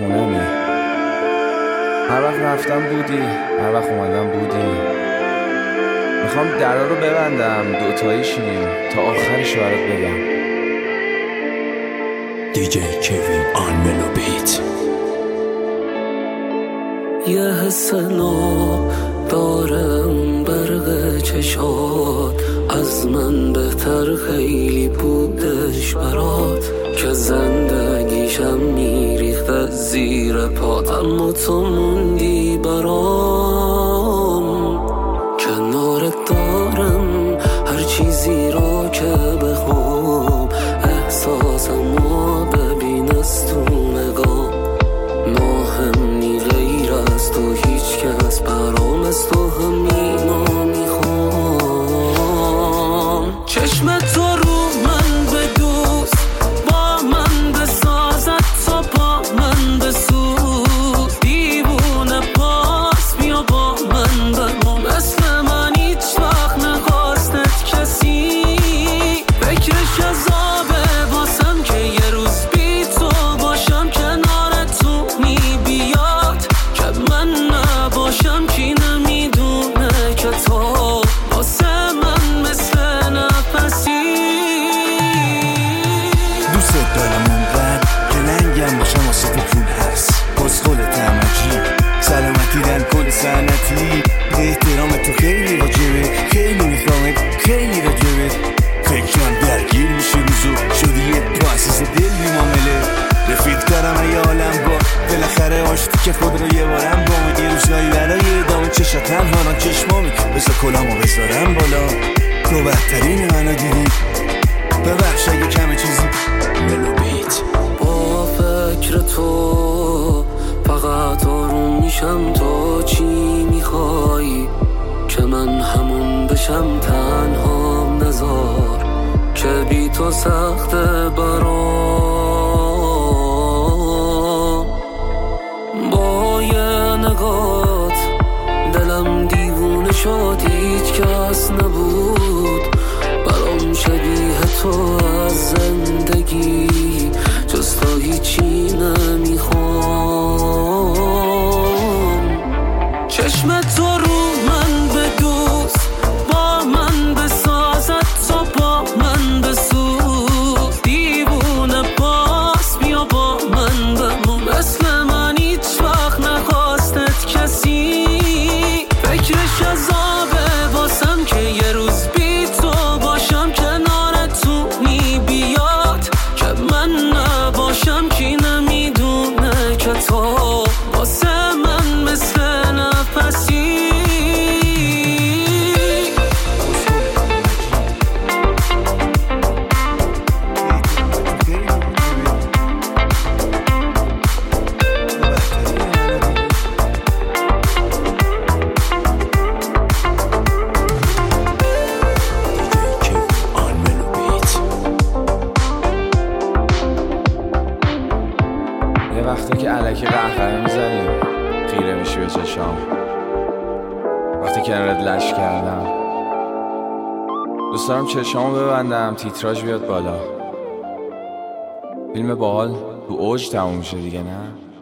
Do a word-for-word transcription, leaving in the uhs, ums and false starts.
خونمی. هر وقت رفتم بودی، هر وقت اومدم بودی. میخوام درا رو ببندم، دوتایی شیم تا آخرش برات بگم. دی جی کوین آن ملو بیت. یه حس نو دارم برق چشات، از من بهتر خیلی بودش برات، که زندگیشم میریخت زیر پات، اما تو موندی برام. کنارت دارم هر چیزی رو که بخوام، احساسمو ببین از تو نگاه. مهم نی غیر از تو هیچ کس برام، از تو همینو میخوام. چشم تو رو من بدوز، با من بسازد تا با من بسوز. دیوونه پاس بیا با من بمون، مثل من هیچ وقت نخواستت کسی. فکرش عذابه واسم که یه روز بی تو باشم، کنار تو می بیاد که من نباشم. کی نمیدونه که تو واسه من مثل نفسی. دوست دارم اونقدر که لنگم باشم واسه تو پول هست. بزخول تمجی سلامتی در کل سنتی. احترام تو خیلی واجبه، خیلی میخوامت، خیلی راجبه. فکرم درگیر میشه روزو، شدی یه تو اساس دل بیمامله. رفیق دارم ای عالم با بالاخره آشتی که خود رو یه بارم با یه روزایی برای ادامه چشا تنها چشمامی. بذار کلامو بذارم بالا، تو بهترین منو دیدی. ببخش اگه کم چیزی ملو بیت. با فکر تو فقط آروم میشم. تو چی میخوایی که من همون بشم؟ تنهام نذار که بی تو سخته برام. با یه نگات دلم دیوونه شد، هیچ کس نبود برام شبیه تو از زندگی. جز تا هیچی نمیخوام. چشم تو رو من بدوز، با من بسازد تا با من بسوز. دیوونه پاس بیا با من بمون، مثل من هیچ وقت نخواستت کسی. فکرش عذابه واسم که یه روز بی تو باشم، کنار تو می بیاد که من نباشم. کی نمیدونه که تو واسه من مثل نفسی. یه وقتی که الکی قهقه میزنیم خیره میشی به چشام. وقتی کنارت لش کردم دوست دارم چشامو ببندم، تیتراژ بیاد بالا. فیلم باحال تو اوج تموم میشه دیگه، نه؟